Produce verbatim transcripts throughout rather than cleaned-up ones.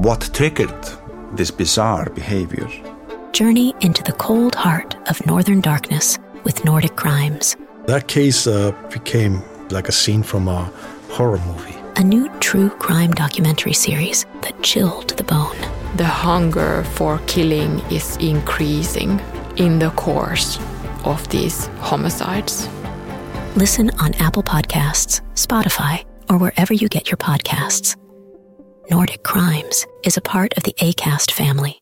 what triggered this bizarre behavior. Journey into the cold heart of Northern Darkness with Nordic Crimes. That case uh, became like a scene from a horror movie. A new true crime documentary series that chilled to the bone. The hunger for killing is increasing in the course of these homicides. Listen on Apple Podcasts, Spotify, or wherever you get your podcasts. Nordic Crimes is a part of the Acast family.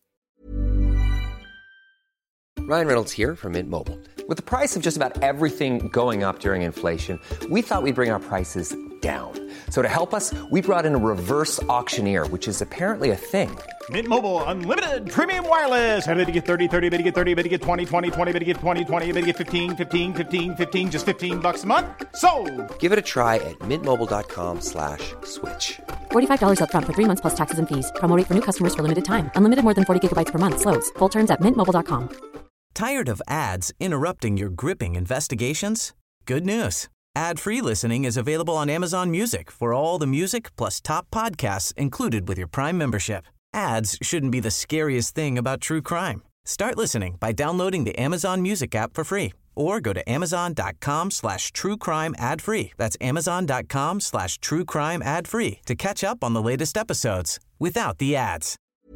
Ryan Reynolds here from Mint Mobile. With the price of just about everything going up during inflation, we thought we'd bring our prices down. So to help us, we brought in a reverse auctioneer, which is apparently a thing. Mint Mobile Unlimited Premium Wireless. How to get thirty, thirty, how to get thirty, how to get twenty, twenty, twenty, how to get twenty, twenty, how to get fifteen, fifteen, fifteen, fifteen, just fifteen bucks a month? Sold! Give it a try at mintmobile.com slash switch. forty-five dollars up front for three months plus taxes and fees. Promo rate for new customers for limited time. Unlimited more than forty gigabytes per month. Slows full terms at mint mobile dot com. Tired of ads interrupting your gripping investigations? Good news. Ad-free listening is available on Amazon Music for all the music plus top podcasts included with your Prime membership. Ads shouldn't be the scariest thing about true crime. Start listening by downloading the Amazon Music app for free or go to amazon.com slash true crime ad free. That's amazon.com slash true crime ad free to catch up on the latest episodes without the ads.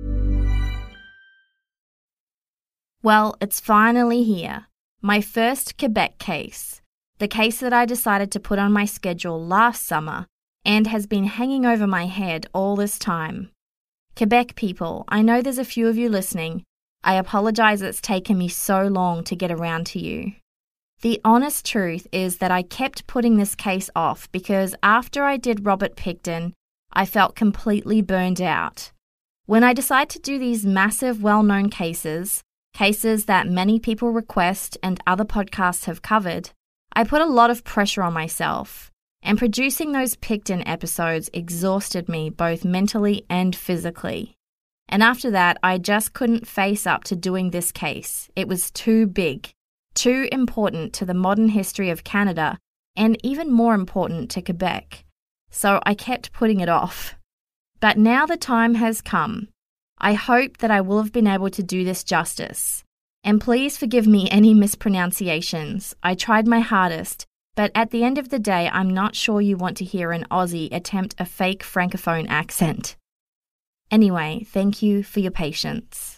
Well, it's finally here. My first Quebec case. The case that I decided to put on my schedule last summer and has been hanging over my head all this time. Quebec people, I know there's a few of you listening. I apologize it's taken me so long to get around to you. The honest truth is that I kept putting this case off because after I did Robert Pickton, I felt completely burned out. When I decide to do these massive well-known cases, cases that many people request and other podcasts have covered, I put a lot of pressure on myself, and producing those Pickton episodes exhausted me both mentally and physically. And after that, I just couldn't face up to doing this case. It was too big, too important to the modern history of Canada, and even more important to Quebec. So I kept putting it off. But now the time has come. I hope that I will have been able to do this justice. And please forgive me any mispronunciations. I tried my hardest, but at the end of the day, I'm not sure you want to hear an Aussie attempt a fake Francophone accent. Anyway, thank you for your patience.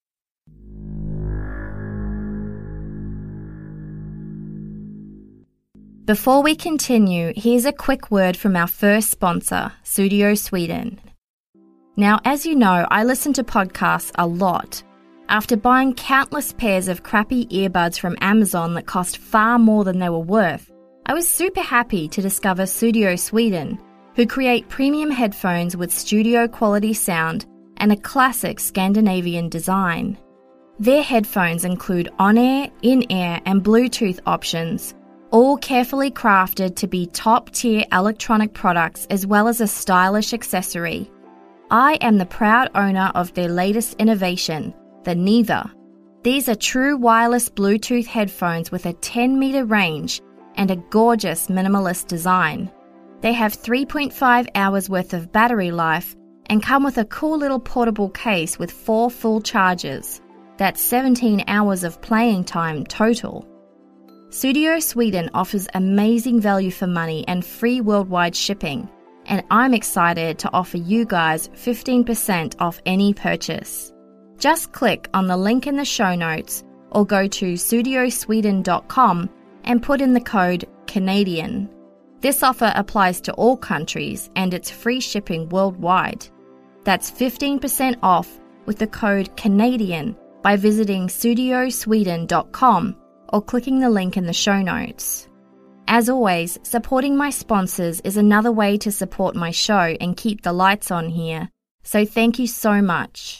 Before we continue, here's a quick word from our first sponsor, Studio Sweden. Now, as you know, I listen to podcasts a lot. After buying countless pairs of crappy earbuds from Amazon that cost far more than they were worth, I was super happy to discover Studio Sweden, who create premium headphones with studio quality sound and a classic Scandinavian design. Their headphones include on-air, in-ear and Bluetooth options, all carefully crafted to be top-tier electronic products as well as a stylish accessory. I am the proud owner of their latest innovation, the Neither. These are true wireless Bluetooth headphones with a ten meter range and a gorgeous minimalist design. They have three point five hours worth of battery life and come with a cool little portable case with four full charges. That's seventeen hours of playing time total. Studio Sweden offers amazing value for money and free worldwide shipping, and I'm excited to offer you guys fifteen percent off any purchase. Just click on the link in the show notes or go to studio sweden dot com and put in the code Canadian. This offer applies to all countries and it's free shipping worldwide. That's fifteen percent off with the code Canadian by visiting studio sweden dot com or clicking the link in the show notes. As always, supporting my sponsors is another way to support my show and keep the lights on here. So thank you so much.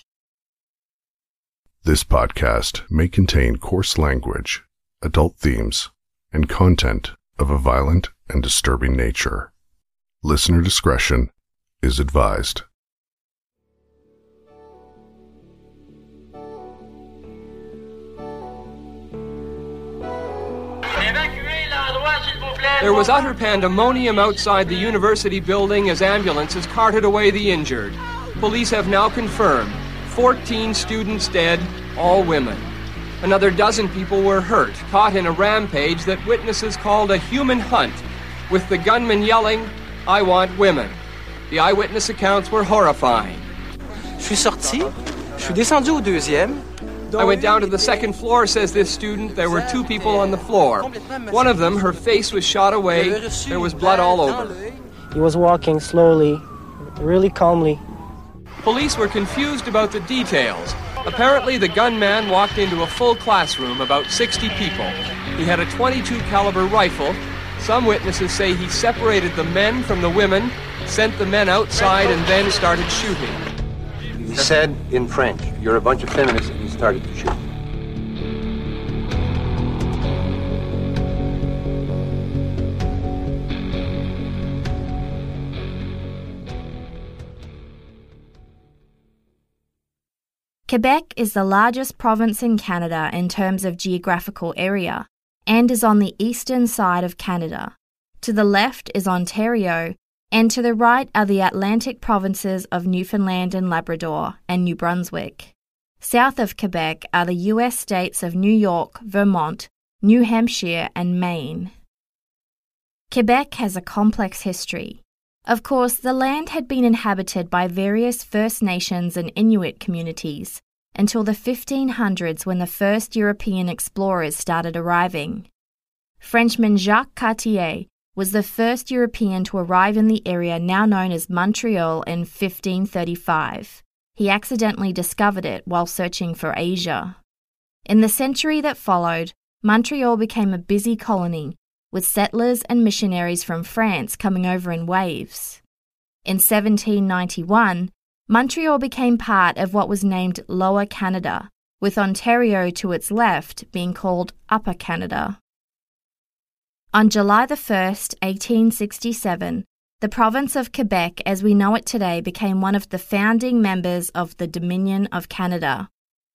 This podcast may contain coarse language, adult themes, and content of a violent and disturbing nature. Listener discretion is advised. There was utter pandemonium outside the university building as ambulances carted away the injured. Police have now confirmed fourteen students dead, all women. Another dozen people were hurt, caught in a rampage that witnesses called a human hunt, with the gunman yelling, "I want women." The eyewitness accounts were horrifying. Je suis sorti, je suis descendu au deuxième. I went down to the second floor, says this student. There were two people on the floor. One of them, her face was shot away. There was blood all over. He was walking slowly, really calmly. Police were confused about the details. Apparently, the gunman walked into a full classroom, about sixty people. He had a twenty-two caliber rifle. Some witnesses say he separated the men from the women, sent the men outside, and then started shooting. He said in French, "You're a bunch of feminists," and he started to shoot. Quebec is the largest province in Canada in terms of geographical area and is on the eastern side of Canada. To the left is Ontario, and to the right are the Atlantic provinces of Newfoundland and Labrador and New Brunswick. South of Quebec are the U S states of New York, Vermont, New Hampshire, and Maine. Quebec has a complex history. Of course, the land had been inhabited by various First Nations and Inuit communities until the fifteen hundreds when the first European explorers started arriving. Frenchman Jacques Cartier was the first European to arrive in the area now known as Montreal in fifteen thirty-five. He accidentally discovered it while searching for Asia. In the century that followed, Montreal became a busy colony, with settlers and missionaries from France coming over in waves. In seventeen ninety-one, Montreal became part of what was named Lower Canada, with Ontario to its left being called Upper Canada. On July the first, eighteen sixty-seven, the province of Quebec as we know it today became one of the founding members of the Dominion of Canada.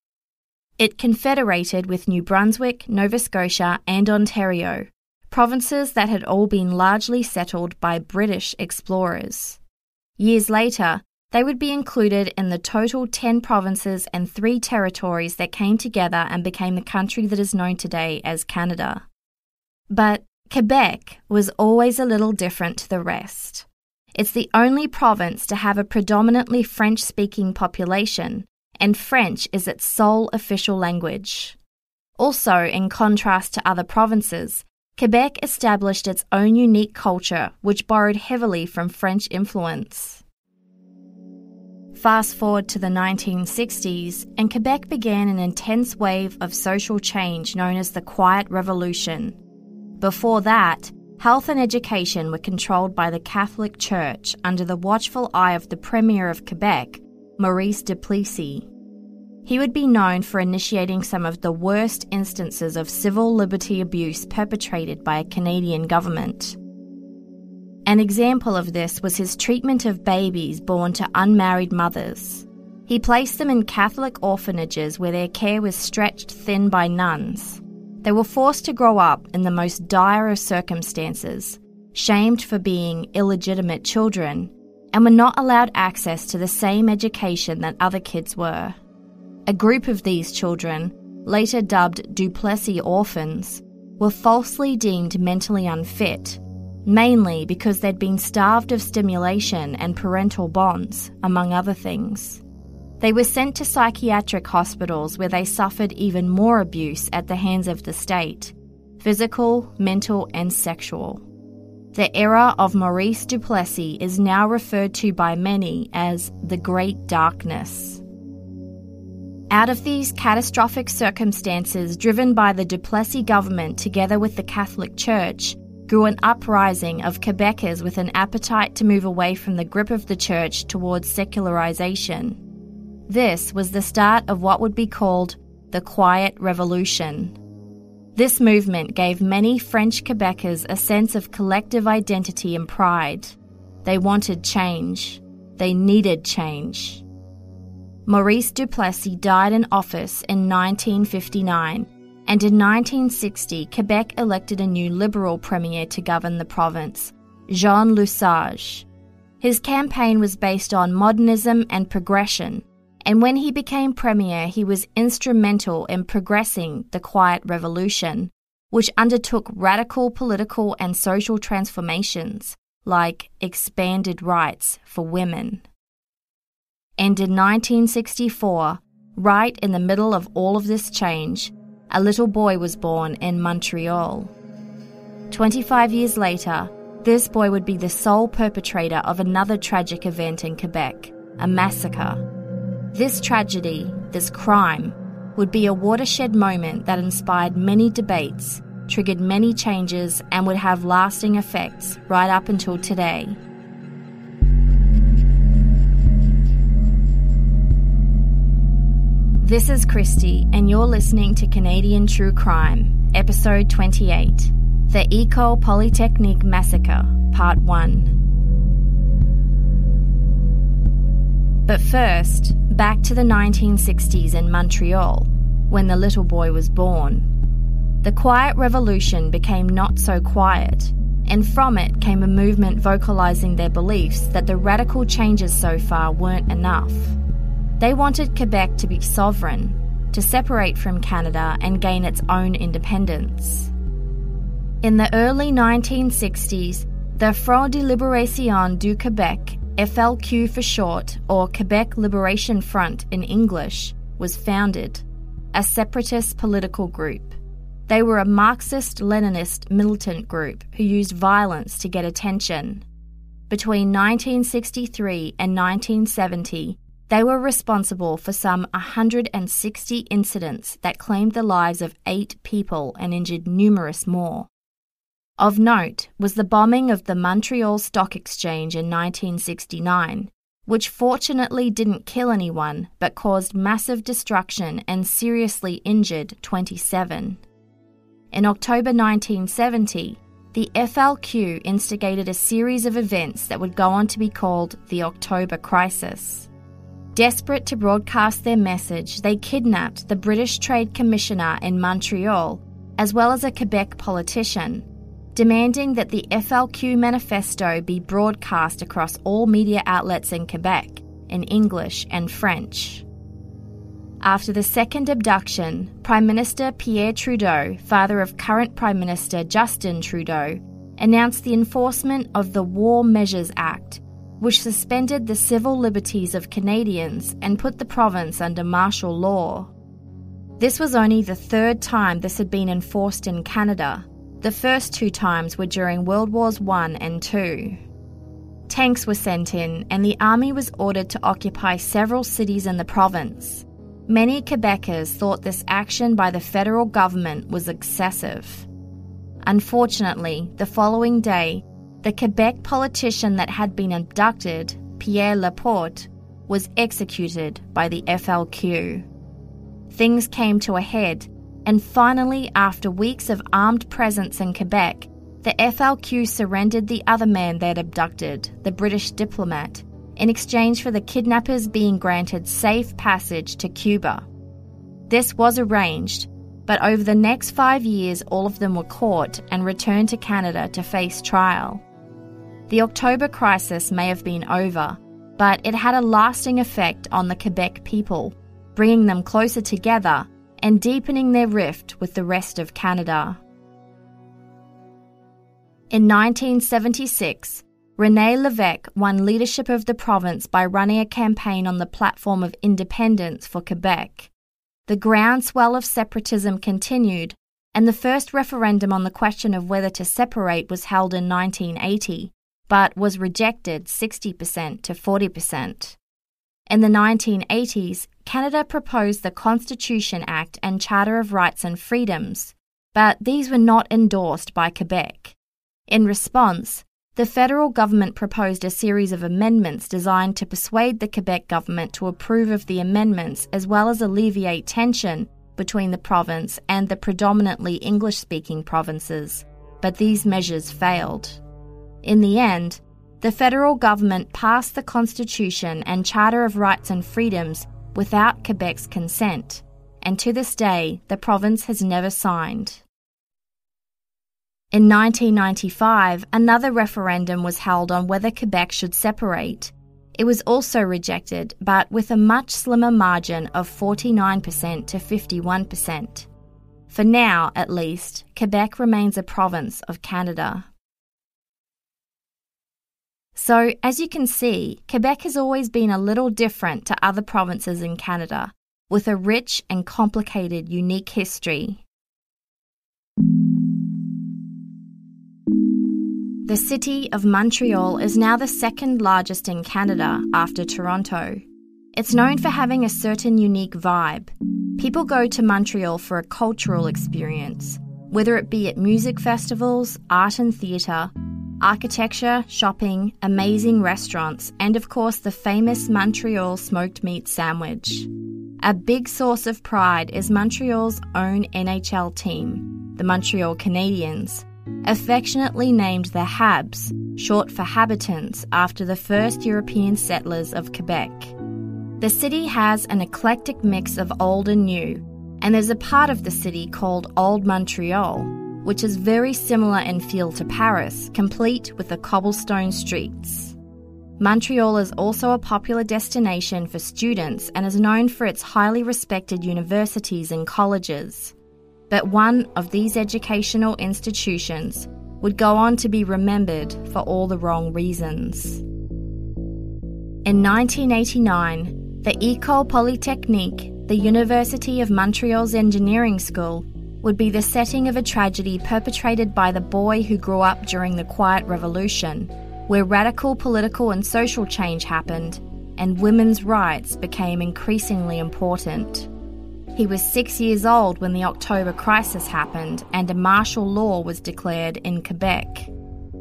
It confederated with New Brunswick, Nova Scotia, and Ontario, provinces that had all been largely settled by British explorers. Years later, they would be included in the total ten provinces and three territories that came together and became the country that is known today as Canada. But Quebec was always a little different to the rest. It's the only province to have a predominantly French-speaking population, and French is its sole official language. Also, in contrast to other provinces, Quebec established its own unique culture, which borrowed heavily from French influence. Fast forward to the nineteen sixties, and Quebec began an intense wave of social change known as the Quiet Revolution. Before that, health and education were controlled by the Catholic Church under the watchful eye of the Premier of Quebec, Maurice Duplessis. He would be known for initiating some of the worst instances of civil liberty abuse perpetrated by a Canadian government. An example of this was his treatment of babies born to unmarried mothers. He placed them in Catholic orphanages where their care was stretched thin by nuns. They were forced to grow up in the most dire of circumstances, shamed for being illegitimate children, and were not allowed access to the same education that other kids were. A group of these children, later dubbed Duplessis orphans, were falsely deemed mentally unfit, mainly because they'd been starved of stimulation and parental bonds, among other things. They were sent to psychiatric hospitals where they suffered even more abuse at the hands of the state, physical, mental, and sexual. The era of Maurice Duplessis is now referred to by many as the Great Darkness. Out of these catastrophic circumstances driven by the Duplessis government together with the Catholic Church, grew an uprising of Quebecers with an appetite to move away from the grip of the Church towards secularization. This was the start of what would be called the Quiet Revolution. This movement gave many French Quebecers a sense of collective identity and pride. They wanted change. They needed change. Maurice Duplessis died in office in nineteen fifty-nine, and in nineteen sixty, Quebec elected a new Liberal premier to govern the province, Jean Lesage. His campaign was based on modernism and progression, and when he became premier, he was instrumental in progressing the Quiet Revolution, which undertook radical political and social transformations, like expanded rights for women. And in nineteen sixty-four, right in the middle of all of this change, a little boy was born in Montreal. twenty-five years later, this boy would be the sole perpetrator of another tragic event in Quebec, a massacre. This tragedy, this crime, would be a watershed moment that inspired many debates, triggered many changes, and would have lasting effects right up until today. This is Christy, and you're listening to Canadian True Crime, Episode twenty-eight, The École Polytechnique Massacre, Part one. But first, back to the nineteen sixties in Montreal, when the little boy was born. The Quiet Revolution became not so quiet, and from it came a movement vocalizing their beliefs that the radical changes so far weren't enough. They wanted Quebec to be sovereign, to separate from Canada and gain its own independence. In the early nineteen sixties, the Front de Libération du Québec, F L Q for short, or Quebec Liberation Front in English, was founded, a separatist political group. They were a Marxist-Leninist militant group who used violence to get attention. Between nineteen sixty-three and nineteen seventy, they were responsible for some one hundred sixty incidents that claimed the lives of eight people and injured numerous more. Of note was the bombing of the Montreal Stock Exchange in nineteen sixty-nine, which fortunately didn't kill anyone but caused massive destruction and seriously injured twenty-seven. In October nineteen seventy, the F L Q instigated a series of events that would go on to be called the October Crisis. Desperate to broadcast their message, they kidnapped the British Trade Commissioner in Montreal, as well as a Quebec politician, demanding that the F L Q manifesto be broadcast across all media outlets in Quebec, in English and French. After the second abduction, Prime Minister Pierre Trudeau, father of current Prime Minister Justin Trudeau, announced the enforcement of the War Measures Act, which suspended the civil liberties of Canadians and put the province under martial law. This was only the third time this had been enforced in Canada. The first two times were during World Wars One and Two. Tanks were sent in, and the army was ordered to occupy several cities in the province. Many Quebecers thought this action by the federal government was excessive. Unfortunately, the following day, the Quebec politician that had been abducted, Pierre Laporte, was executed by the F L Q. Things came to a head, and finally, after weeks of armed presence in Quebec, the F L Q surrendered the other man they'd abducted, the British diplomat, in exchange for the kidnappers being granted safe passage to Cuba. This was arranged, but over the next five years all of them were caught and returned to Canada to face trial. The October Crisis may have been over, but it had a lasting effect on the Quebec people, bringing them closer together and deepening their rift with the rest of Canada. In nineteen seventy-six, René Lévesque won leadership of the province by running a campaign on the platform of independence for Quebec. The groundswell of separatism continued, and the first referendum on the question of whether to separate was held in nineteen eighty, but was rejected sixty percent to forty percent. In the nineteen eighties, Canada proposed the Constitution Act and Charter of Rights and Freedoms, but these were not endorsed by Quebec. In response, the federal government proposed a series of amendments designed to persuade the Quebec government to approve of the amendments as well as alleviate tension between the province and the predominantly English-speaking provinces, but these measures failed. In the end, the federal government passed the Constitution and Charter of Rights and Freedoms without Quebec's consent, and to this day, the province has never signed. In nineteen ninety-five, another referendum was held on whether Quebec should separate. It was also rejected, but with a much slimmer margin of forty-nine percent to fifty-one percent. For now, at least, Quebec remains a province of Canada. So, as you can see, Quebec has always been a little different to other provinces in Canada, with a rich and complicated unique history. The city of Montreal is now the second largest in Canada after Toronto. It's known for having a certain unique vibe. People go to Montreal for a cultural experience, whether it be at music festivals, art and theatre, architecture, shopping, amazing restaurants, and of course the famous Montreal smoked meat sandwich. A big source of pride is Montreal's own N H L team, the Montreal Canadiens, affectionately named the Habs, short for Habitants, after the first European settlers of Quebec. The city has an eclectic mix of old and new, and there's a part of the city called Old Montreal, which is very similar in feel to Paris, complete with the cobblestone streets. Montreal is also a popular destination for students and is known for its highly respected universities and colleges. But one of these educational institutions would go on to be remembered for all the wrong reasons. In nineteen eighty-nine, the École Polytechnique, the University of Montreal's engineering school, would be the setting of a tragedy perpetrated by the boy who grew up during the Quiet Revolution, where radical political and social change happened and women's rights became increasingly important. He was six years old when the October crisis happened and a martial law was declared in Quebec.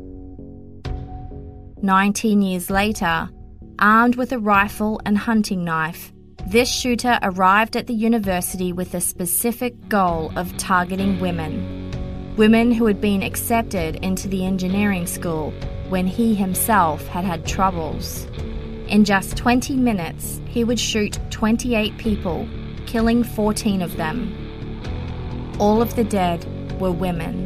Nineteen years later, armed with a rifle and hunting knife, this shooter arrived at the university with a specific goal of targeting women. Women who had been accepted into the engineering school when he himself had had troubles. In just twenty minutes, he would shoot twenty-eight people, killing fourteen of them. All of the dead were women.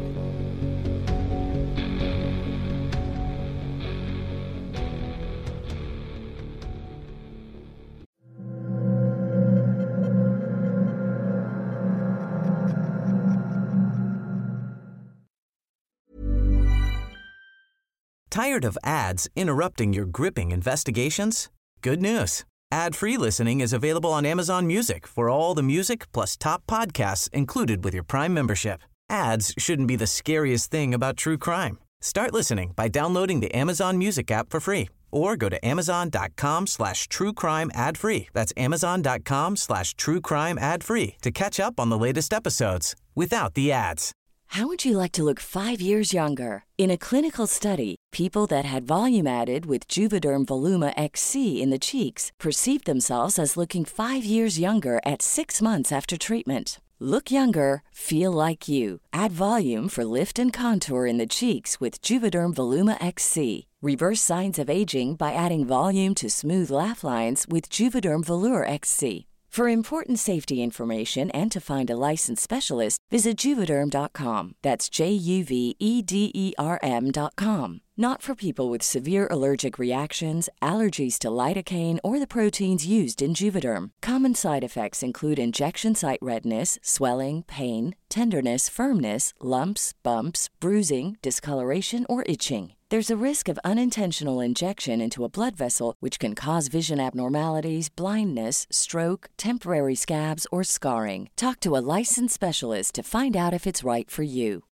Tired of ads interrupting your gripping investigations? Good news. Ad-free listening is available on Amazon Music for all the music plus top podcasts included with your Prime membership. Ads shouldn't be the scariest thing about true crime. Start listening by downloading the Amazon Music app for free or go to amazon.com slash true crime ad free. That's amazon.com slash true crime ad free to catch up on the latest episodes without the ads. How would you like to look five years younger? In a clinical study, people that had volume added with Juvederm Voluma X C in the cheeks perceived themselves as looking five years younger at six months after treatment. Look younger, feel like you. Add volume for lift and contour in the cheeks with Juvederm Voluma X C. Reverse signs of aging by adding volume to smooth laugh lines with Juvederm Volure X C. For important safety information and to find a licensed specialist, visit Juvederm dot com. That's J U V E D E R M dot com. Not for people with severe allergic reactions, allergies to lidocaine, or the proteins used in Juvederm. Common side effects include injection site redness, swelling, pain, tenderness, firmness, lumps, bumps, bruising, discoloration, or itching. There's a risk of unintentional injection into a blood vessel, which can cause vision abnormalities, blindness, stroke, temporary scabs, or scarring. Talk to a licensed specialist to find out if it's right for you.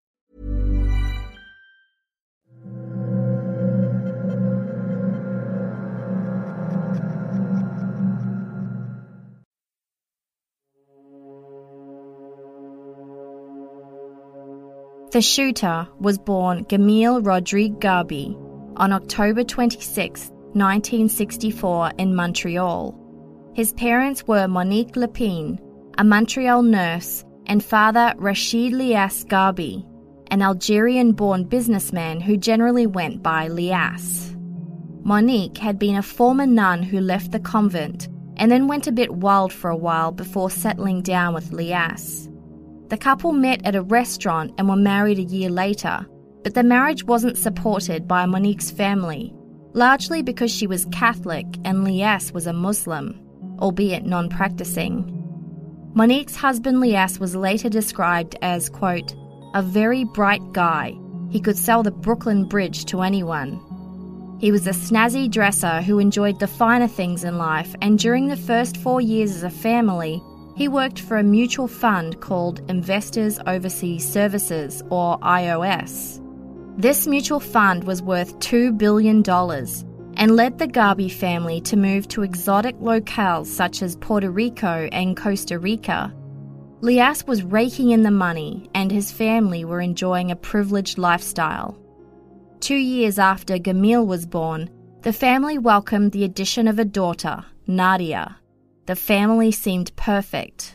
The shooter was born Gamil Rodrigue Garbi on October twenty-sixth, nineteen sixty-four in Montreal. His parents were Monique Lepine, a Montreal nurse, and father Rachid Lias Garbi, an Algerian-born businessman who generally went by Lias. Monique had been a former nun who left the convent and then went a bit wild for a while before settling down with Lias. The couple met at a restaurant and were married a year later, but the marriage wasn't supported by Monique's family, largely because she was Catholic and Lias was a Muslim, albeit non-practicing. Monique's husband Lias was later described as, quote, a very bright guy. He could sell the Brooklyn Bridge to anyone. He was a snazzy dresser who enjoyed the finer things in life, and during the first four years as a family, he worked for a mutual fund called Investors Overseas Services, or I O S. This mutual fund was worth two billion dollars and led the Garbi family to move to exotic locales such as Puerto Rico and Costa Rica. Lias was raking in the money, and his family were enjoying a privileged lifestyle. Two years after Gamil was born, the family welcomed the addition of a daughter, Nadia. The family seemed perfect.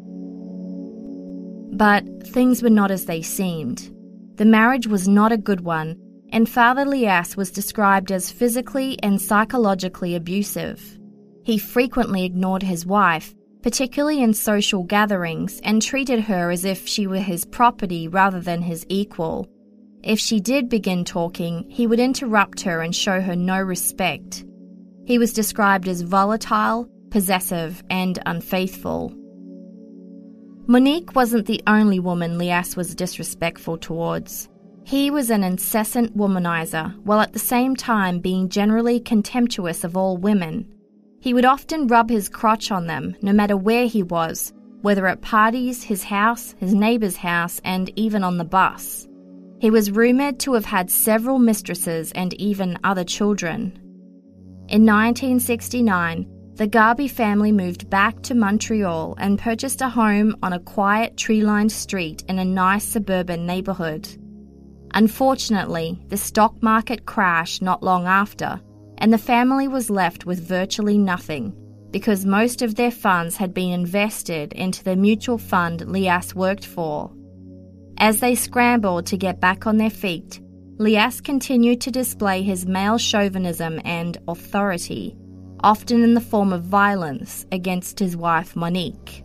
But things were not as they seemed. The marriage was not a good one, and Father Lias was described as physically and psychologically abusive. He frequently ignored his wife, particularly in social gatherings, and treated her as if she were his property rather than his equal. If she did begin talking, he would interrupt her and show her no respect. He was described as volatile, possessive, and unfaithful. Monique wasn't the only woman Lias was disrespectful towards. He was an incessant womanizer, while at the same time being generally contemptuous of all women. He would often rub his crotch on them, no matter where he was, whether at parties, his house, his neighbour's house, and even on the bus. He was rumoured to have had several mistresses and even other children. In nineteen sixty-nine, the Garbi family moved back to Montreal and purchased a home on a quiet tree-lined street in a nice suburban neighbourhood. Unfortunately, the stock market crashed not long after, and the family was left with virtually nothing because most of their funds had been invested into the mutual fund Lias worked for. As they scrambled to get back on their feet, Lias continued to display his male chauvinism and authority, often in the form of violence against his wife Monique.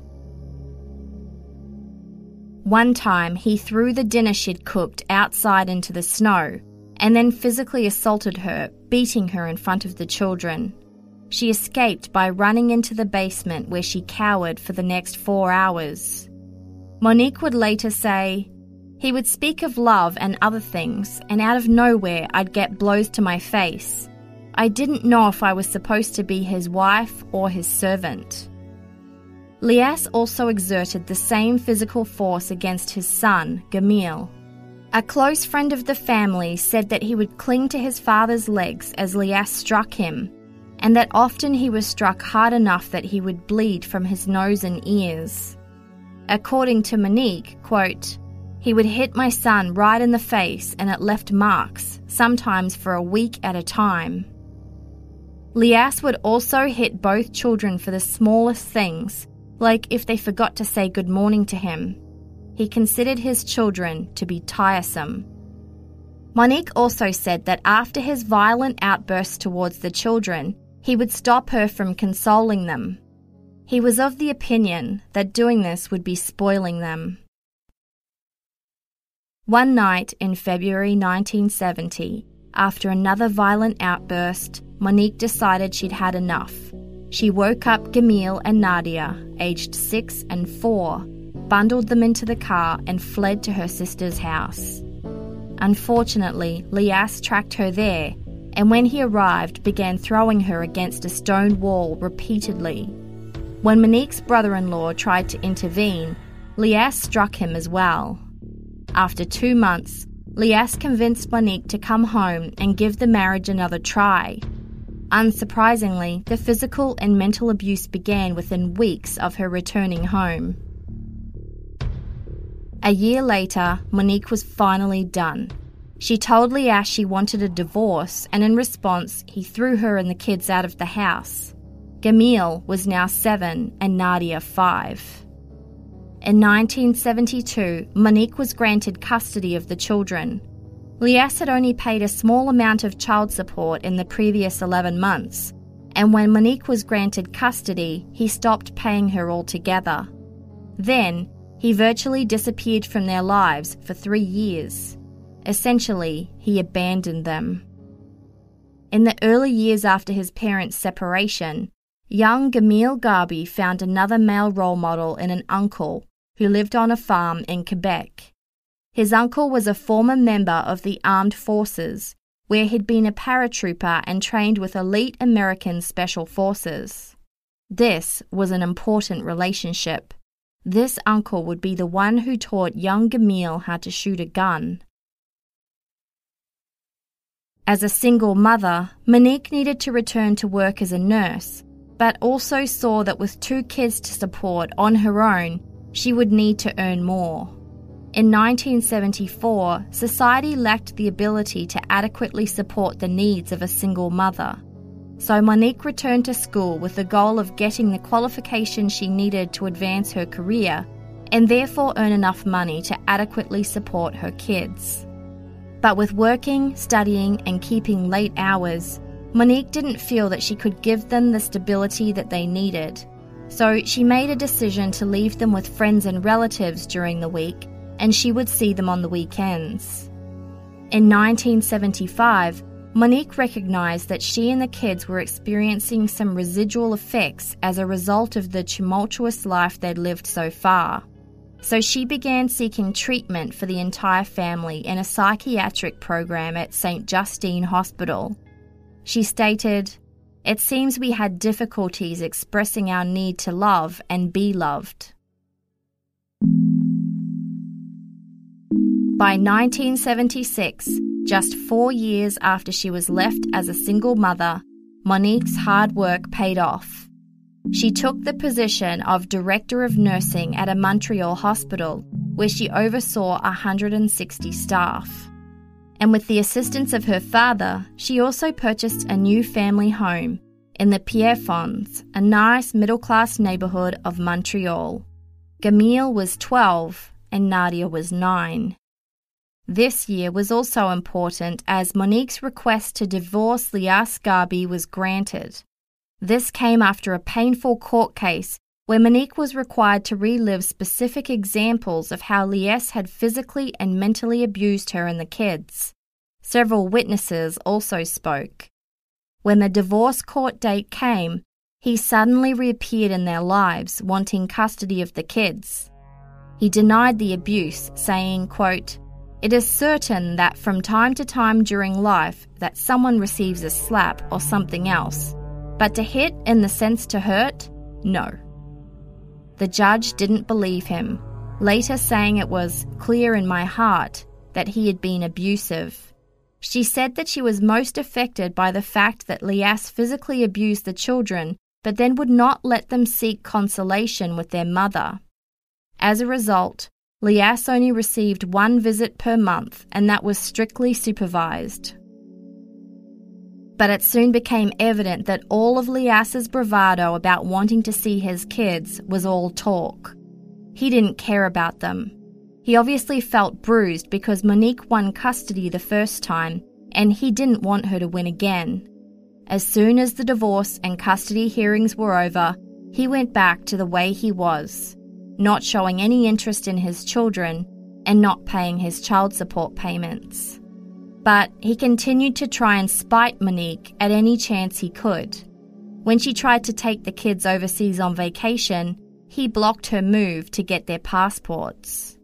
One time, he threw the dinner she'd cooked outside into the snow and then physically assaulted her, beating her in front of the children. She escaped by running into the basement where she cowered for the next four hours. Monique would later say, "He would speak of love and other things, and out of nowhere I'd get blows to my face. I didn't know if I was supposed to be his wife or his servant." Lias also exerted the same physical force against his son, Gamil. A close friend of the family said that he would cling to his father's legs as Lias struck him, and that often he was struck hard enough that he would bleed from his nose and ears. According to Monique, quote, "He would hit my son right in the face and it left marks, sometimes for a week at a time." Lias would also hit both children for the smallest things, like if they forgot to say good morning to him. He considered his children to be tiresome. Monique also said that after his violent outbursts towards the children, he would stop her from consoling them. He was of the opinion that doing this would be spoiling them. One night in February nineteen seventy, after another violent outburst, Monique decided she'd had enough. She woke up Gamil and Nadia, aged six and four, bundled them into the car and fled to her sister's house. Unfortunately, Lias tracked her there, and when he arrived, began throwing her against a stone wall repeatedly. When Monique's brother-in-law tried to intervene, Lias struck him as well. After two months, Lias convinced Monique to come home and give the marriage another try. Unsurprisingly, the physical and mental abuse began within weeks of her returning home. A year later, Monique was finally done. She told Lias she wanted a divorce, and in response, he threw her and the kids out of the house. Gamil was now seven and Nadia five. In nineteen seventy-two, Monique was granted custody of the children. Lias had only paid a small amount of child support in the previous eleven months, and when Monique was granted custody, he stopped paying her altogether. Then, he virtually disappeared from their lives for three years. Essentially, he abandoned them. In the early years after his parents' separation, young Gamil Garbi found another male role model in an uncle who lived on a farm in Quebec. His uncle was a former member of the armed forces, where he'd been a paratrooper and trained with elite American special forces. This was an important relationship. This uncle would be the one who taught young Gamil how to shoot a gun. As a single mother, Monique needed to return to work as a nurse, but also saw that with two kids to support on her own, she would need to earn more. In nineteen seventy-four, society lacked the ability to adequately support the needs of a single mother. So Monique returned to school with the goal of getting the qualification she needed to advance her career and therefore earn enough money to adequately support her kids. But with working, studying, and keeping late hours, Monique didn't feel that she could give them the stability that they needed. So she made a decision to leave them with friends and relatives during the week, and she would see them on the weekends. In nineteen seventy-five, Monique recognized that she and the kids were experiencing some residual effects as a result of the tumultuous life they'd lived so far. So she began seeking treatment for the entire family in a psychiatric program at Saint Justine Hospital. She stated, "It seems we had difficulties expressing our need to love and be loved." By nineteen seventy-six, just four years after she was left as a single mother, Monique's hard work paid off. She took the position of Director of Nursing at a Montreal hospital, where she oversaw one hundred sixty staff. And with the assistance of her father, she also purchased a new family home in the Pierrefonds, a nice middle-class neighbourhood of Montreal. Gamil was twelve and Nadia was nine. This year was also important as Monique's request to divorce Lias Garbi was granted. This came after a painful court case where Monique was required to relive specific examples of how Lias had physically and mentally abused her and the kids. Several witnesses also spoke. When the divorce court date came, he suddenly reappeared in their lives, wanting custody of the kids. He denied the abuse, saying, quote, "It is certain that from time to time during life that someone receives a slap or something else, but to hit in the sense to hurt, no." The judge didn't believe him, later saying it was clear in my heart that he had been abusive. She said that she was most affected by the fact that Lias physically abused the children, but then would not let them seek consolation with their mother. As a result, Lias only received one visit per month, and that was strictly supervised. But it soon became evident that all of Lias's bravado about wanting to see his kids was all talk. He didn't care about them. He obviously felt bruised because Monique won custody the first time, and he didn't want her to win again. As soon as the divorce and custody hearings were over, he went back to the way he was, not showing any interest in his children and not paying his child support payments. But he continued to try and spite Monique at any chance he could. When she tried to take the kids overseas on vacation, he blocked her move to get their passports.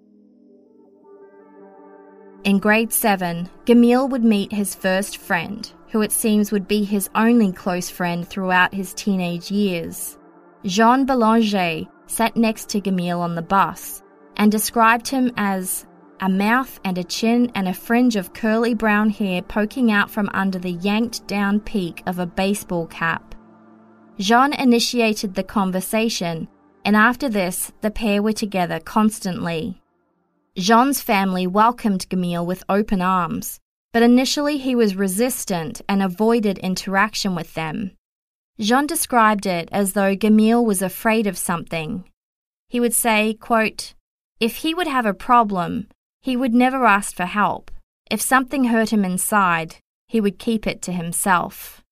In grade seven, Gamil would meet his first friend, who it seems would be his only close friend throughout his teenage years. Jean Belanger sat next to Gamil on the bus and described him as a mouth and a chin and a fringe of curly brown hair poking out from under the yanked-down peak of a baseball cap. Jean initiated the conversation, and after this, the pair were together constantly. Jean's family welcomed Gamil with open arms, but initially he was resistant and avoided interaction with them. Jean described it as though Gamil was afraid of something. He would say, quote, "If he would have a problem, he would never ask for help. If something hurt him inside, he would keep it to himself."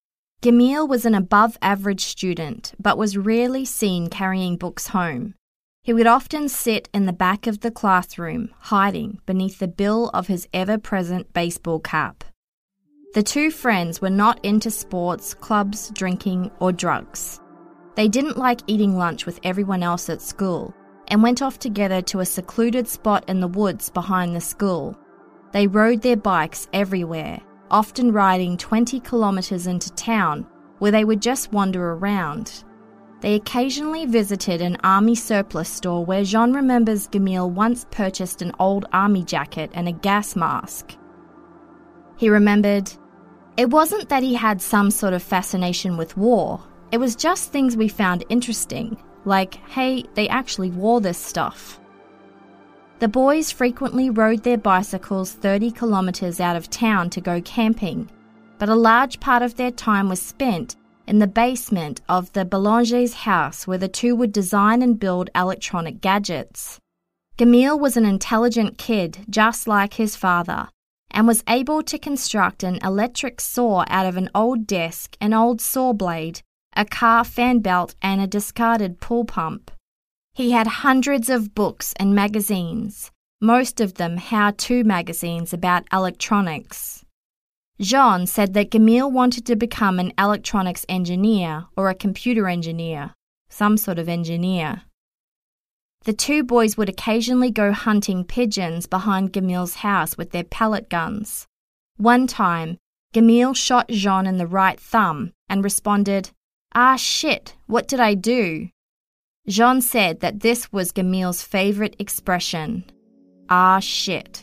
Gamil was an above-average student, but was rarely seen carrying books home. He would often sit in the back of the classroom, hiding beneath the bill of his ever-present baseball cap. The two friends were not into sports, clubs, drinking, or drugs. They didn't like eating lunch with everyone else at school and went off together to a secluded spot in the woods behind the school. They rode their bikes everywhere, often riding twenty kilometres into town, where they would just wander around. They occasionally visited an army surplus store where Jean remembers Gamil once purchased an old army jacket and a gas mask. He remembered, "It wasn't that he had some sort of fascination with war. It was just things we found interesting, like, hey, they actually wore this stuff." The boys frequently rode their bicycles thirty kilometres out of town to go camping, but a large part of their time was spent in the basement of the Boulanger's house where the two would design and build electronic gadgets. Gamil was an intelligent kid, just like his father, and was able to construct an electric saw out of an old desk, an old saw blade, a car fan belt, and a discarded pool pump. He had hundreds of books and magazines, most of them how-to magazines about electronics. Jean said that Gamil wanted to become an electronics engineer or a computer engineer, some sort of engineer. The two boys would occasionally go hunting pigeons behind Gamil's house with their pellet guns. One time, Gamil shot Jean in the right thumb and responded, "Ah shit, what did I do?" Jean said that this was Gamil's favourite expression, "Ah shit."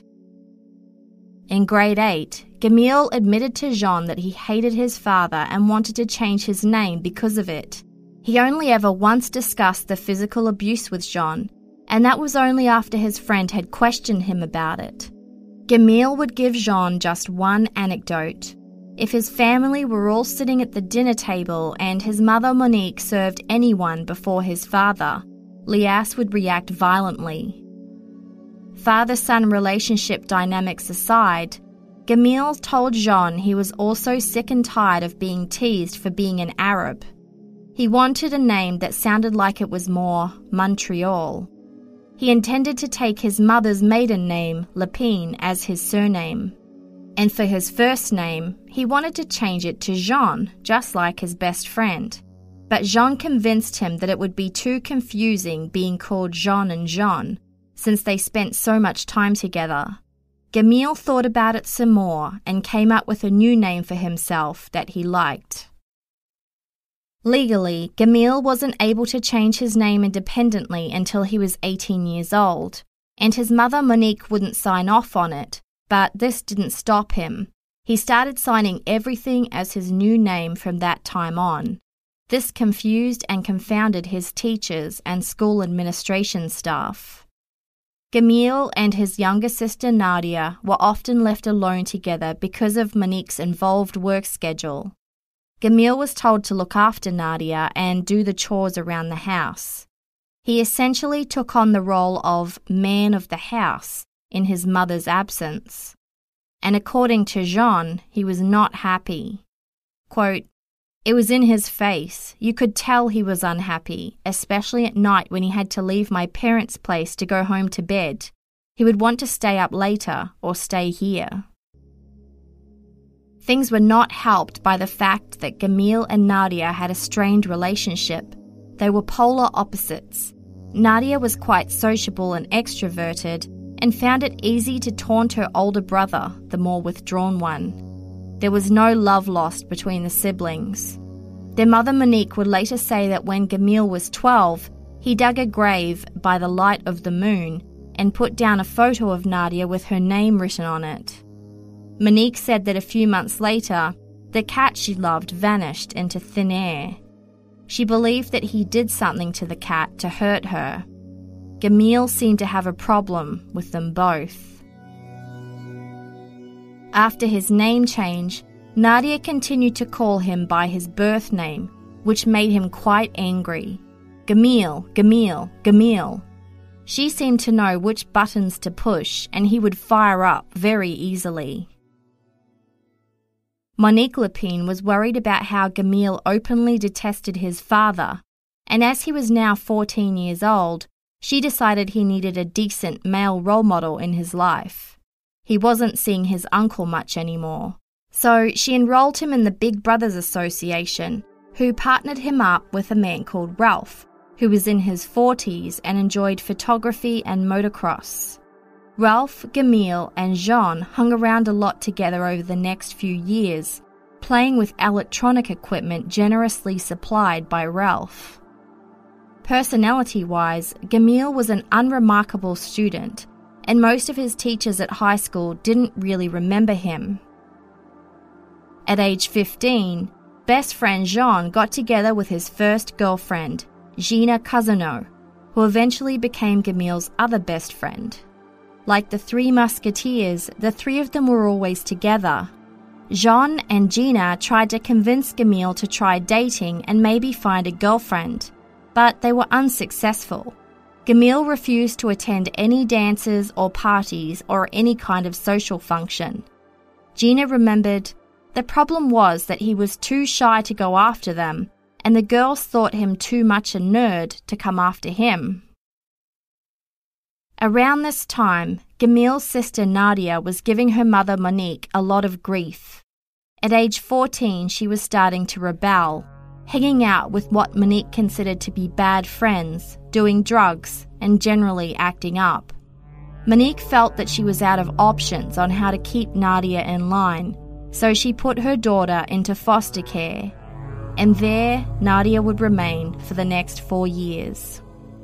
In grade eight, Gamil admitted to Jean that he hated his father and wanted to change his name because of it. He only ever once discussed the physical abuse with Jean, and that was only after his friend had questioned him about it. Gamil would give Jean just one anecdote. If his family were all sitting at the dinner table and his mother Monique served anyone before his father, Lias would react violently. Father-son relationship dynamics aside, Gamil told Jean he was also sick and tired of being teased for being an Arab. He wanted a name that sounded like it was more Montreal. He intended to take his mother's maiden name, Lepine, as his surname. And for his first name, he wanted to change it to Jean, just like his best friend. But Jean convinced him that it would be too confusing being called Jean and Jean, since they spent so much time together. Gamil thought about it some more and came up with a new name for himself that he liked. Legally, Gamil wasn't able to change his name independently until he was eighteen years old, and his mother Monique wouldn't sign off on it, but this didn't stop him. He started signing everything as his new name from that time on. This confused and confounded his teachers and school administration staff. Gamil and his younger sister Nadia were often left alone together because of Monique's involved work schedule. Gamil was told to look after Nadia and do the chores around the house. He essentially took on the role of man of the house in his mother's absence. And according to Jean, he was not happy. Quote, "It was in his face. You could tell he was unhappy, especially at night when he had to leave my parents' place to go home to bed. He would want to stay up later or stay here." Things were not helped by the fact that Gamil and Nadia had a strained relationship. They were polar opposites. Nadia was quite sociable and extroverted and found it easy to taunt her older brother, the more withdrawn one. There was no love lost between the siblings. Their mother Monique would later say that when Gamil was twelve, he dug a grave by the light of the moon and put down a photo of Nadia with her name written on it. Monique said that a few months later, the cat she loved vanished into thin air. She believed that he did something to the cat to hurt her. Gamil seemed to have a problem with them both. After his name change, Nadia continued to call him by his birth name, which made him quite angry. Gamil, Gamil, Gamil. She seemed to know which buttons to push, and he would fire up very easily. Monique Lepine was worried about how Gamil openly detested his father, and as he was now fourteen years old, she decided he needed a decent male role model in his life. He wasn't seeing his uncle much anymore. So she enrolled him in the Big Brothers Association, who partnered him up with a man called Ralph, who was in his forties and enjoyed photography and motocross. Ralph, Gamil, and Jean hung around a lot together over the next few years, playing with electronic equipment generously supplied by Ralph. Personality-wise, Gamil was an unremarkable student, and most of his teachers at high school didn't really remember him. At age fifteen, best friend Jean got together with his first girlfriend, Gina Cousineau, who eventually became Gamil's other best friend. Like the Three Musketeers, the three of them were always together. Jean and Gina tried to convince Gamil to try dating and maybe find a girlfriend, but they were unsuccessful. Gamil refused to attend any dances or parties or any kind of social function. Gina remembered, the problem was that he was too shy to go after them, and the girls thought him too much a nerd to come after him. Around this time, Gamil's sister Nadia was giving her mother Monique a lot of grief. At age fourteen, she was starting to rebel, hanging out with what Monique considered to be bad friends, doing drugs, and generally acting up. Monique felt that she was out of options on how to keep Nadia in line, so she put her daughter into foster care. And there, Nadia would remain for the next four years.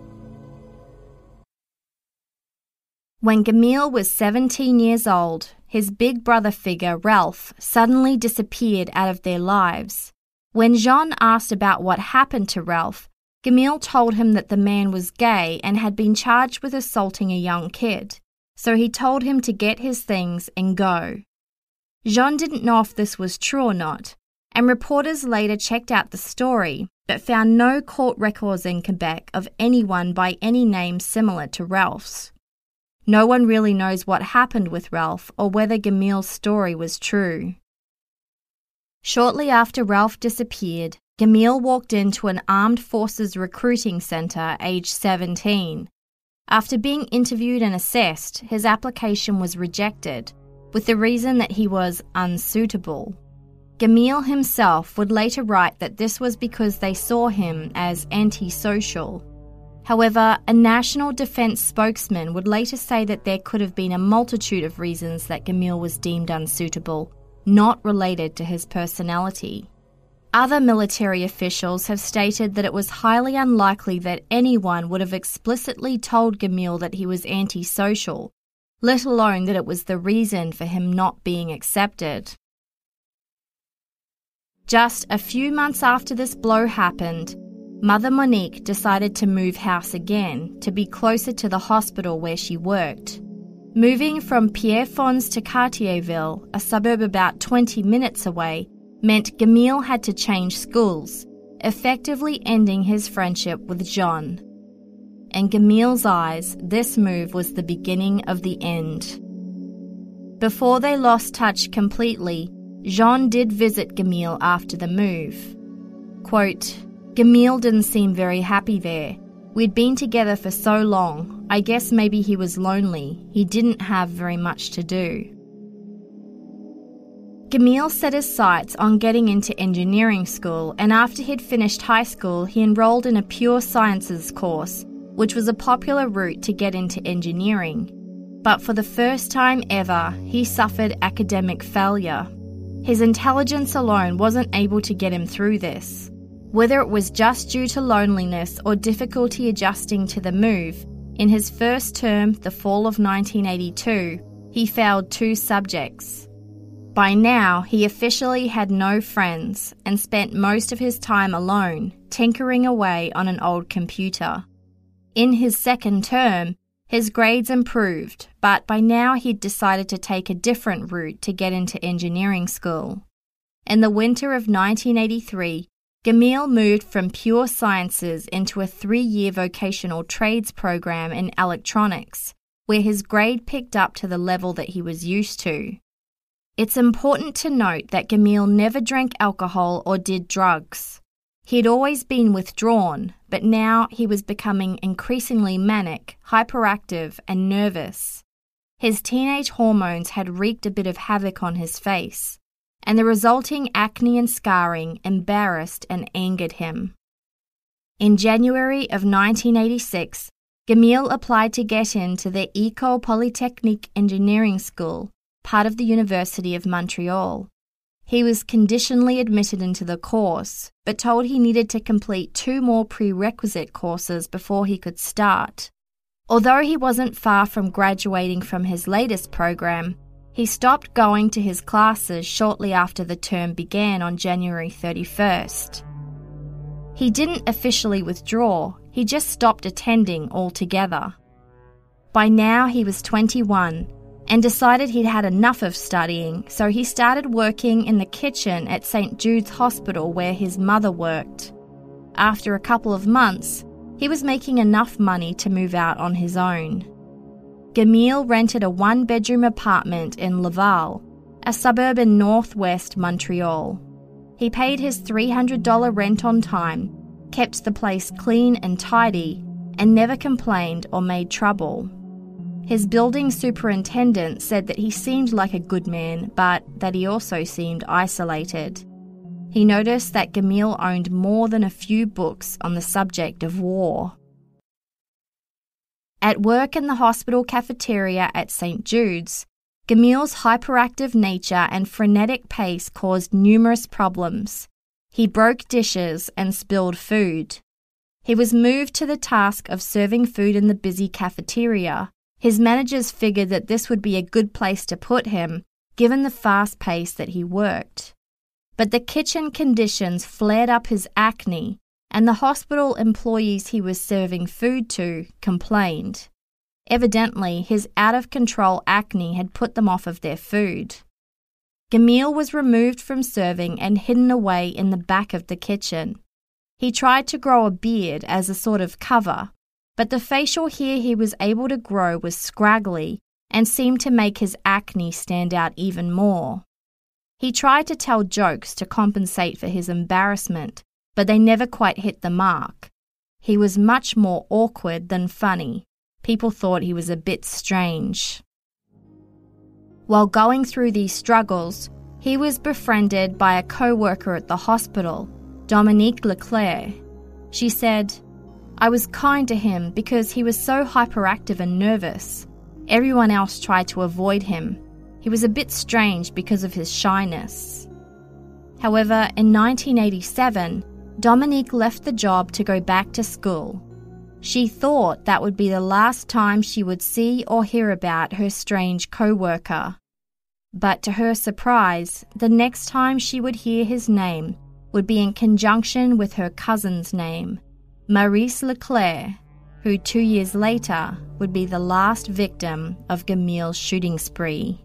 When Gamil was seventeen years old, his big brother figure, Ralph, suddenly disappeared out of their lives. When Jean asked about what happened to Ralph, Gamil told him that the man was gay and had been charged with assaulting a young kid, so he told him to get his things and go. Jean didn't know if this was true or not, and reporters later checked out the story, but found no court records in Quebec of anyone by any name similar to Ralph's. No one really knows what happened with Ralph or whether Gamil's story was true. Shortly after Ralph disappeared, Gamil walked into an armed forces recruiting centre aged seventeen. After being interviewed and assessed, his application was rejected, with the reason that he was unsuitable. Gamil himself would later write that this was because they saw him as antisocial. However, a National Defence spokesman would later say that there could have been a multitude of reasons that Gamil was deemed unsuitable, not related to his personality. Other military officials have stated that it was highly unlikely that anyone would have explicitly told Gamil that he was antisocial, let alone that it was the reason for him not being accepted. Just a few months after this blow happened, Mother Monique decided to move house again to be closer to the hospital where she worked. Moving from Pierrefonds to Cartierville, a suburb about twenty minutes away, meant Gamil had to change schools, effectively ending his friendship with Jean. In Gamil's eyes, this move was the beginning of the end. Before they lost touch completely, Jean did visit Gamil after the move. Quote, Gamil didn't seem very happy there. We'd been together for so long, I guess maybe he was lonely. He didn't have very much to do. Gamil set his sights on getting into engineering school, and after he'd finished high school, he enrolled in a pure sciences course, which was a popular route to get into engineering. But for the first time ever, he suffered academic failure. His intelligence alone wasn't able to get him through this. Whether it was just due to loneliness or difficulty adjusting to the move, in his first term, the fall of nineteen eighty-two, he failed two subjects. By now, he officially had no friends and spent most of his time alone, tinkering away on an old computer. In his second term, his grades improved, but by now he'd decided to take a different route to get into engineering school. In the winter of nineteen eighty-three, Gamil moved from pure sciences into a three-year vocational trades program in electronics, where his grade picked up to the level that he was used to. It's important to note that Gamil never drank alcohol or did drugs. He had always been withdrawn, but now he was becoming increasingly manic, hyperactive, and nervous. His teenage hormones had wreaked a bit of havoc on his face, and the resulting acne and scarring embarrassed and angered him. In January of nineteen eighty-six, Gamil applied to get into the École Polytechnique Engineering School, part of the University of Montreal. He was conditionally admitted into the course, but told he needed to complete two more prerequisite courses before he could start. Although he wasn't far from graduating from his latest program, he stopped going to his classes shortly after the term began on January thirty-first. He didn't officially withdraw, he just stopped attending altogether. By now he was twenty-one and decided he'd had enough of studying, so he started working in the kitchen at Saint Jude's Hospital where his mother worked. After a couple of months, he was making enough money to move out on his own. Gamil rented a one-bedroom apartment in Laval, a suburb in northwest Montreal. He paid his three hundred dollars rent on time, kept the place clean and tidy, and never complained or made trouble. His building superintendent said that he seemed like a good man, but that he also seemed isolated. He noticed that Gamil owned more than a few books on the subject of war. At work in the hospital cafeteria at Saint Jude's, Gamil's hyperactive nature and frenetic pace caused numerous problems. He broke dishes and spilled food. He was moved to the task of serving food in the busy cafeteria. His managers figured that this would be a good place to put him, given the fast pace that he worked. But the kitchen conditions flared up his acne, and the hospital employees he was serving food to complained. Evidently, his out-of-control acne had put them off of their food. Gamil was removed from serving and hidden away in the back of the kitchen. He tried to grow a beard as a sort of cover, but the facial hair he was able to grow was scraggly and seemed to make his acne stand out even more. He tried to tell jokes to compensate for his embarrassment, but they never quite hit the mark. He was much more awkward than funny. People thought he was a bit strange. While going through these struggles, he was befriended by a co-worker at the hospital, Dominique Leclerc. She said, "I was kind to him because he was so hyperactive and nervous. Everyone else tried to avoid him. He was a bit strange because of his shyness." However, in nineteen eighty-seven, Dominique left the job to go back to school. She thought that would be the last time she would see or hear about her strange co-worker. But to her surprise, the next time she would hear his name would be in conjunction with her cousin's name, Maurice Leclerc, who two years later would be the last victim of Gamil's shooting spree.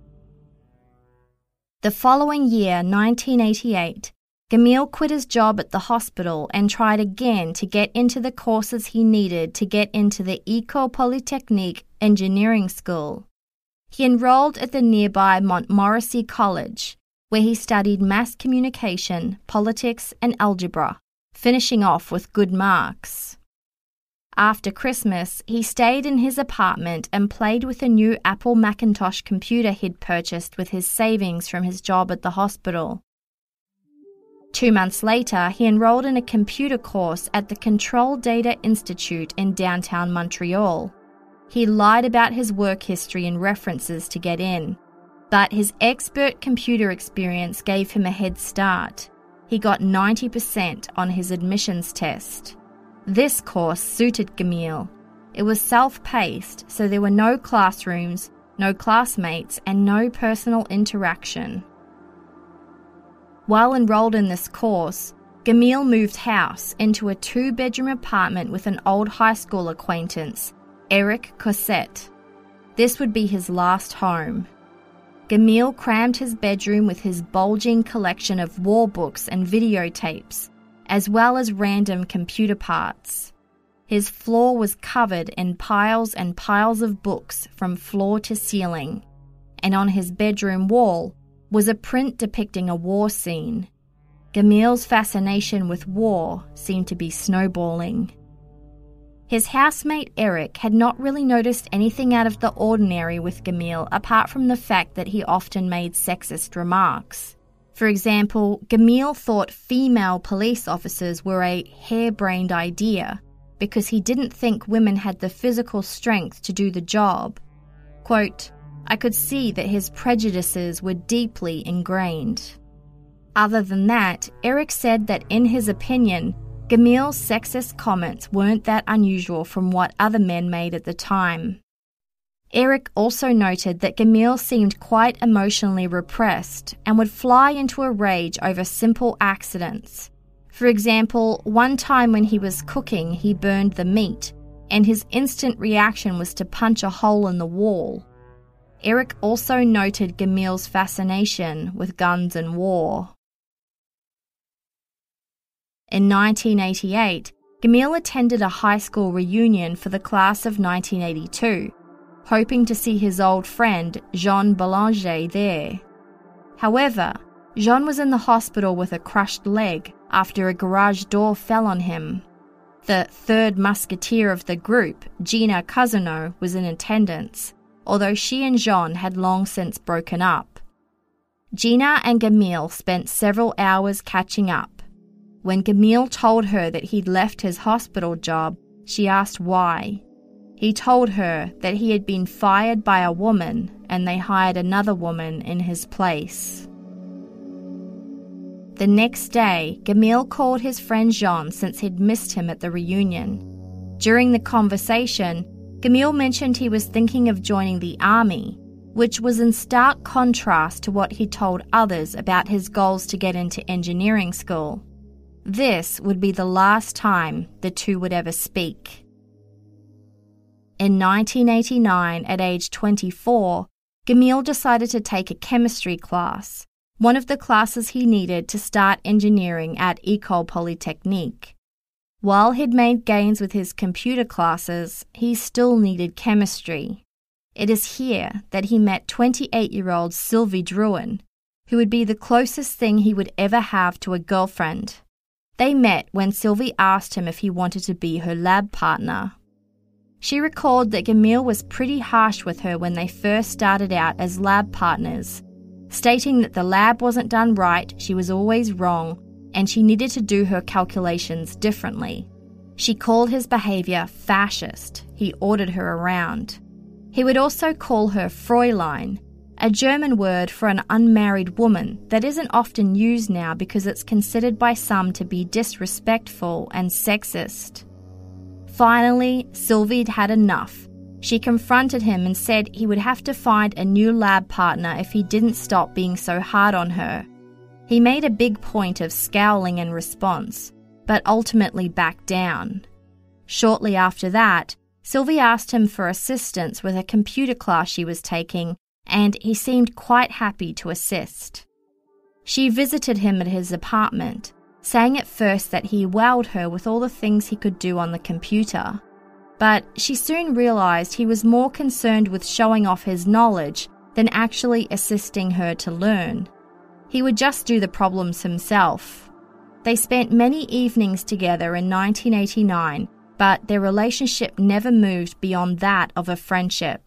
The following year, nineteen eighty-eight, Gamil quit his job at the hospital and tried again to get into the courses he needed to get into the École Polytechnique Engineering School. He enrolled at the nearby Montmorency College, where he studied mass communication, politics, and algebra, finishing off with good marks. After Christmas, he stayed in his apartment and played with a new Apple Macintosh computer he'd purchased with his savings from his job at the hospital. Two months later, he enrolled in a computer course at the Control Data Institute in downtown Montreal. He lied about his work history and references to get in, but his expert computer experience gave him a head start. He got ninety percent on his admissions test. This course suited Gamil. It was self-paced, so there were no classrooms, no classmates, and no personal interaction. While enrolled in this course, Gamil moved house into a two-bedroom apartment with an old high school acquaintance, Eric Cossette. This would be his last home. Gamil crammed his bedroom with his bulging collection of war books and videotapes, as well as random computer parts. His floor was covered in piles and piles of books from floor to ceiling, and on his bedroom wall was a print depicting a war scene. Gamil's fascination with war seemed to be snowballing. His housemate Eric had not really noticed anything out of the ordinary with Gamil apart from the fact that he often made sexist remarks. For example, Gamil thought female police officers were a harebrained idea because he didn't think women had the physical strength to do the job. Quote, I could see that his prejudices were deeply ingrained. Other than that, Eric said that in his opinion, Gamil's sexist comments weren't that unusual from what other men made at the time. Eric also noted that Gamil seemed quite emotionally repressed and would fly into a rage over simple accidents. For example, one time when he was cooking, he burned the meat, and his instant reaction was to punch a hole in the wall. Eric also noted Gamil's fascination with guns and war. In nineteen eighty-eight, Gamil attended a high school reunion for the class of nineteen eighty-two, hoping to see his old friend Jean Belanger there. However, Jean was in the hospital with a crushed leg after a garage door fell on him. The third musketeer of the group, Gina Cousineau, was in attendance, although she and Jean had long since broken up. Gina and Gamil spent several hours catching up. When Gamil told her that he'd left his hospital job, she asked why. He told her that he had been fired by a woman and they hired another woman in his place. The next day, Gamil called his friend Jean since he'd missed him at the reunion. During the conversation, Gamil mentioned he was thinking of joining the army, which was in stark contrast to what he told others about his goals to get into engineering school. This would be the last time the two would ever speak. In nineteen eighty-nine, at age twenty-four, Gamil decided to take a chemistry class, one of the classes he needed to start engineering at École Polytechnique. While he'd made gains with his computer classes, he still needed chemistry. It is here that he met twenty-eight-year-old Sylvie Drouin, who would be the closest thing he would ever have to a girlfriend. They met when Sylvie asked him if he wanted to be her lab partner. She recalled that Gamil was pretty harsh with her when they first started out as lab partners, stating that the lab wasn't done right, she was always wrong, and she needed to do her calculations differently. She called his behaviour fascist. He ordered her around. He would also call her Fräulein, a German word for an unmarried woman that isn't often used now because it's considered by some to be disrespectful and sexist. Finally, Sylvie had enough. She confronted him and said he would have to find a new lab partner if he didn't stop being so hard on her. He made a big point of scowling in response, but ultimately backed down. Shortly after that, Sylvie asked him for assistance with a computer class she was taking, and he seemed quite happy to assist. She visited him at his apartment, saying at first that he wowed her with all the things he could do on the computer. But she soon realised he was more concerned with showing off his knowledge than actually assisting her to learn. He would just do the problems himself. They spent many evenings together in nineteen eighty-nine, but their relationship never moved beyond that of a friendship.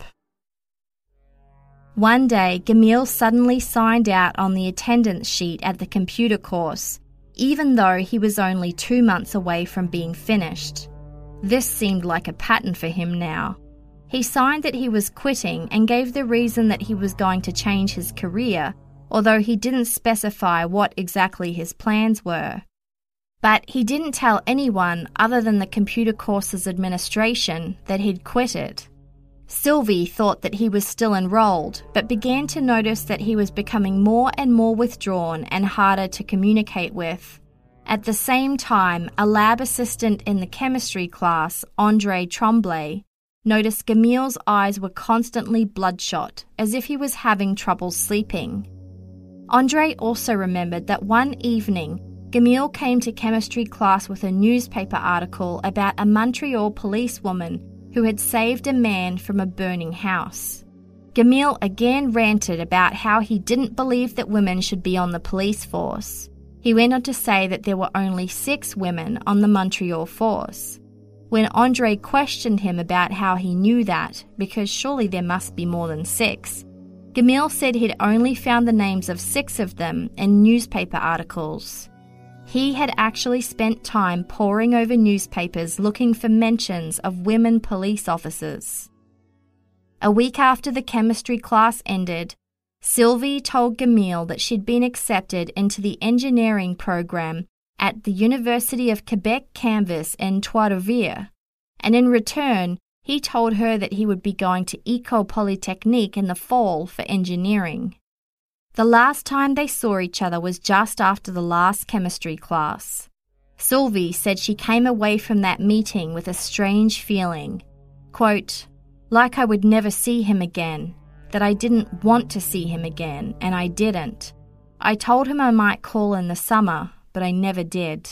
One day, Gamil suddenly signed out on the attendance sheet at the computer course, even though he was only two months away from being finished. This seemed like a pattern for him now. He signed that he was quitting and gave the reason that he was going to change his career, although he didn't specify what exactly his plans were. But he didn't tell anyone other than the computer course's administration that he'd quit it. Sylvie thought that he was still enrolled, but began to notice that he was becoming more and more withdrawn and harder to communicate with. At the same time, a lab assistant in the chemistry class, André Tremblay, noticed Gamil's eyes were constantly bloodshot, as if he was having trouble sleeping. André also remembered that one evening, Gamil came to chemistry class with a newspaper article about a Montreal policewoman who had saved a man from a burning house. Gamil again ranted about how he didn't believe that women should be on the police force. He went on to say that there were only six women on the Montreal force. When Andre questioned him about how he knew that, because surely there must be more than six, Gamil said he'd only found the names of six of them in newspaper articles. He had actually spent time poring over newspapers looking for mentions of women police officers. A week after the chemistry class ended, Sylvie told Gamil that she'd been accepted into the engineering program at the University of Quebec campus in Trois-Rivières, and in return, he told her that he would be going to École Polytechnique in the fall for engineering. The last time they saw each other was just after the last chemistry class. Sylvie said she came away from that meeting with a strange feeling, quote, like I would never see him again, that I didn't want to see him again, and I didn't. I told him I might call in the summer, but I never did.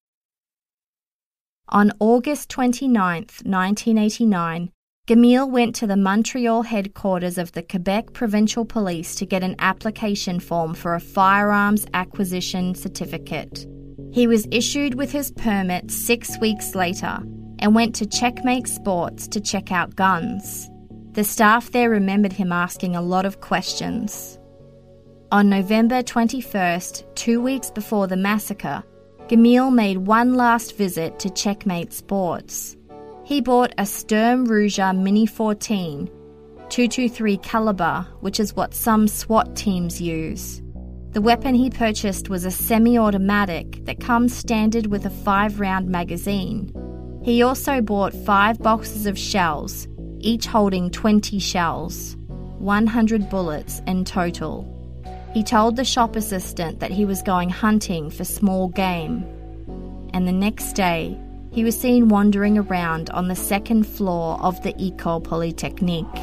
On August twenty-ninth, nineteen eighty-nine, Gamil went to the Montreal headquarters of the Quebec Provincial Police to get an application form for a firearms acquisition certificate. He was issued with his permit six weeks later and went to Checkmate Sports to check out guns. The staff there remembered him asking a lot of questions. On November twenty-first, two weeks before the massacre, Gamil made one last visit to Checkmate Sports. He bought a Sturm Ruger Mini fourteen, two twenty-three caliber, which is what some SWAT teams use. The weapon he purchased was a semi-automatic that comes standard with a five-round magazine. He also bought five boxes of shells, each holding twenty shells, one hundred bullets in total. He told the shop assistant that he was going hunting for small game. And the next day, he was seen wandering around on the second floor of the École Polytechnique.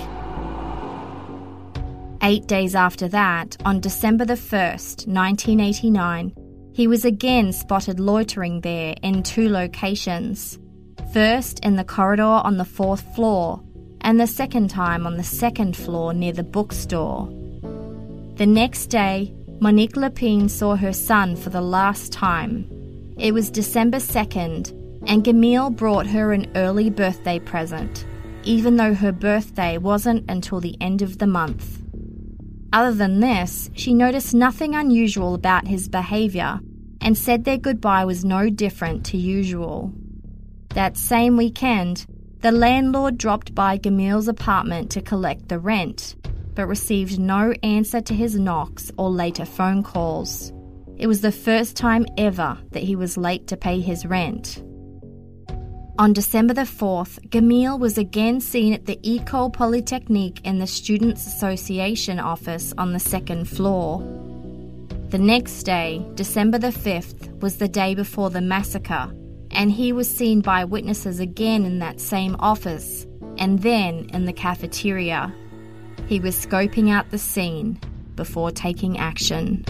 Eight days after that, on December the first, nineteen eighty-nine, he was again spotted loitering there in two locations. First in the corridor on the fourth floor, and the second time on the second floor near the bookstore. The next day, Monique Lepine saw her son for the last time. It was December second, and Gamil brought her an early birthday present, even though her birthday wasn't until the end of the month. Other than this, she noticed nothing unusual about his behaviour and said their goodbye was no different to usual. That same weekend, the landlord dropped by Gamil's apartment to collect the rent, but received no answer to his knocks or later phone calls. It was the first time ever that he was late to pay his rent. On December the fourth, Gamil was again seen at the École Polytechnique in the Students' Association office on the second floor. The next day, December the fifth, was the day before the massacre, and he was seen by witnesses again in that same office, and then in the cafeteria. He was scoping out the scene before taking action.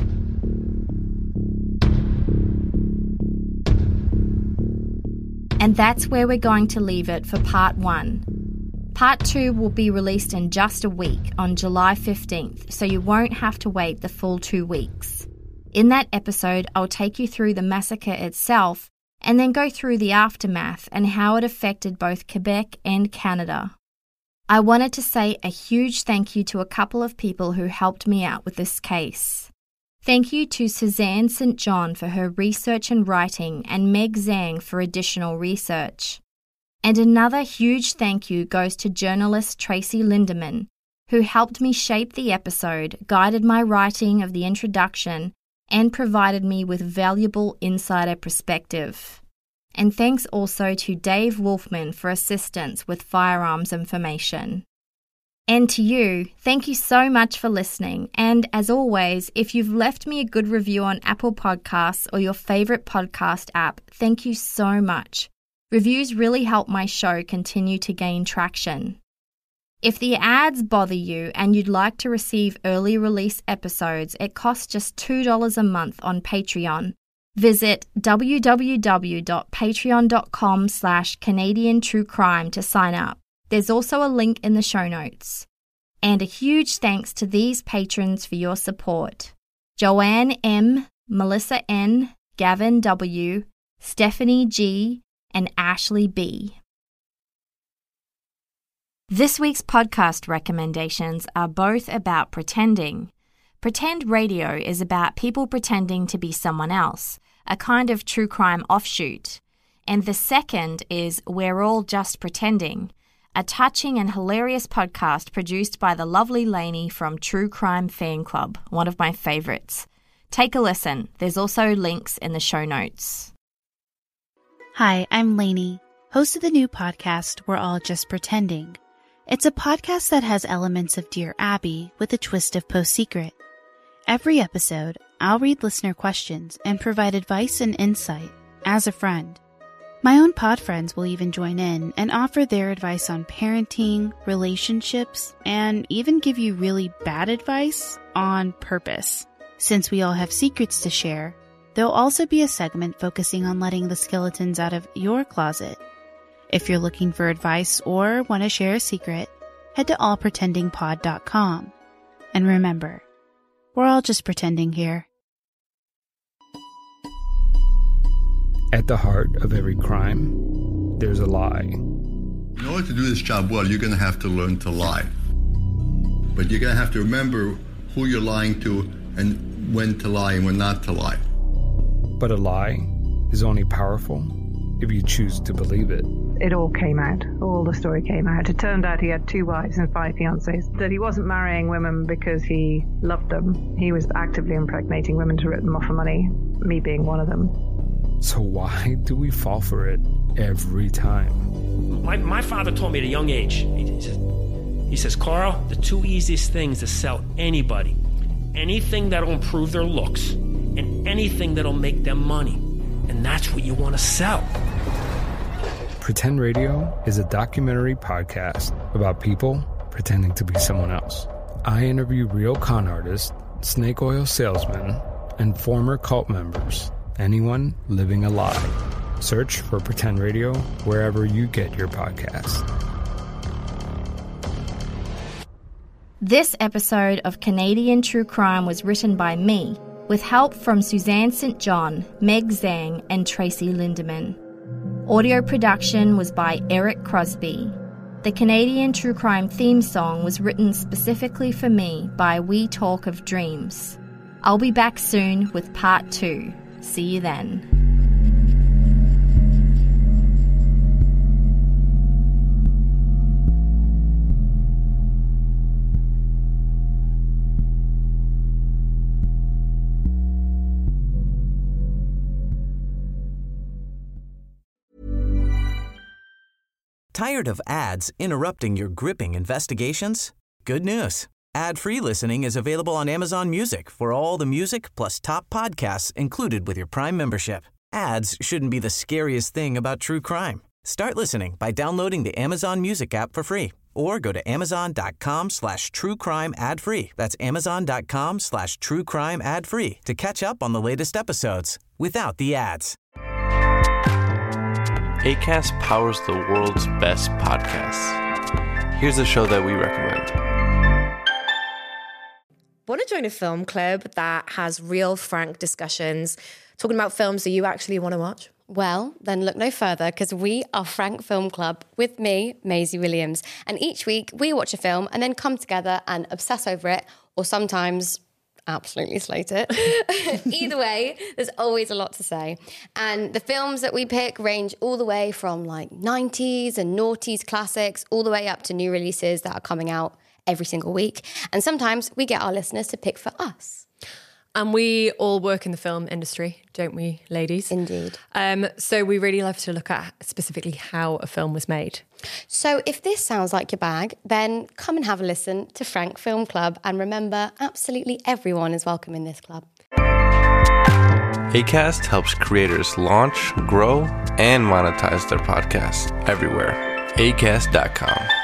And that's where we're going to leave it for part one. Part two will be released in just a week on July fifteenth, so you won't have to wait the full two weeks. In that episode, I'll take you through the massacre itself and then go through the aftermath and how it affected both Quebec and Canada. I wanted to say a huge thank you to a couple of people who helped me out with this case. Thank you to Suzanne Saint John for her research and writing, and Meg Zhang for additional research. And another huge thank you goes to journalist Tracy Lindemann, who helped me shape the episode, guided my writing of the introduction, and provided me with valuable insider perspective. And thanks also to Dave Wolfman for assistance with firearms information. And to you, thank you so much for listening. And as always, if you've left me a good review on Apple Podcasts or your favorite podcast app, thank you so much. Reviews really help my show continue to gain traction. If the ads bother you and you'd like to receive early release episodes, it costs just two dollars a month on Patreon. Visit www.patreon.com slash Canadian True Crime to sign up. There's also a link in the show notes. And a huge thanks to these patrons for your support. Joanne M., Melissa N., Gavin W., Stephanie G., and Ashley B. This week's podcast recommendations are both about pretending. Pretend Radio is about people pretending to be someone else, a kind of true crime offshoot. And the second is We're All Just Pretending, a touching and hilarious podcast produced by the lovely Lainey from True Crime Fan Club, one of my favourites. Take a listen. There's also links in the show notes. Hi, I'm Lainey, host of the new podcast We're All Just Pretending. It's a podcast that has elements of Dear Abby with a twist of Post Secret. Every episode, I'll read listener questions and provide advice and insight as a friend. My own pod friends will even join in and offer their advice on parenting, relationships, and even give you really bad advice on purpose. Since we all have secrets to share, there'll also be a segment focusing on letting the skeletons out of your closet. If you're looking for advice or want to share a secret, head to all pretending pod dot com. And remember, we're all just pretending here. At the heart of every crime, there's a lie. In order to do this job well, you're going to have to learn to lie. But you're going to have to remember who you're lying to and when to lie and when not to lie. But a lie is only powerful if you choose to believe it. It all came out. All the story came out. It turned out he had two wives and five fiancés. That he wasn't marrying women because he loved them. He was actively impregnating women to rip them off for money, me being one of them. So why do we fall for it every time? My, my father told me at a young age, he says, he says, Carl, the two easiest things to sell anybody, anything that'll improve their looks and anything that'll make them money. And that's what you want to sell. Pretend Radio is a documentary podcast about people pretending to be someone else. I interview real con artists, snake oil salesmen, and former cult members. Anyone living a lie. Search for Pretend Radio wherever you get your podcasts. This episode of Canadian True Crime was written by me, with help from Suzanne Saint John, Meg Zhang, and Tracy Lindemann. Audio production was by Eric Crosby. The Canadian True Crime theme song was written specifically for me by We Talk of Dreams. I'll be back soon with part two. See you then. Tired of ads interrupting your gripping investigations? Good news. Ad-free listening is available on Amazon Music for all the music plus top podcasts included with your Prime membership. Ads shouldn't be the scariest thing about true crime. Start listening by downloading the Amazon Music app for free or go to amazon.com slash true crime ad free. That's amazon.com slash true crime ad free to catch up on the latest episodes without the ads. Acast powers the world's best podcasts. Here's a show that we recommend. Want to join a film club that has real, frank discussions, talking about films that you actually want to watch? Well, then look no further, because we are Frank Film Club with me, Maisie Williams. And each week we watch a film and then come together and obsess over it, or sometimes absolutely slate it. Either way, there's always a lot to say. And the films that we pick range all the way from like nineties and noughties classics, all the way up to new releases that are coming out every single week. And sometimes we get our listeners to pick for us. And we all work in the film industry, don't we, ladies? Indeed. Um, so we really love to look at specifically how a film was made. So if this sounds like your bag, then come and have a listen to Frank Film Club. And remember, absolutely everyone is welcome in this club. Acast helps creators launch, grow, and monetize their podcasts everywhere. acast dot com.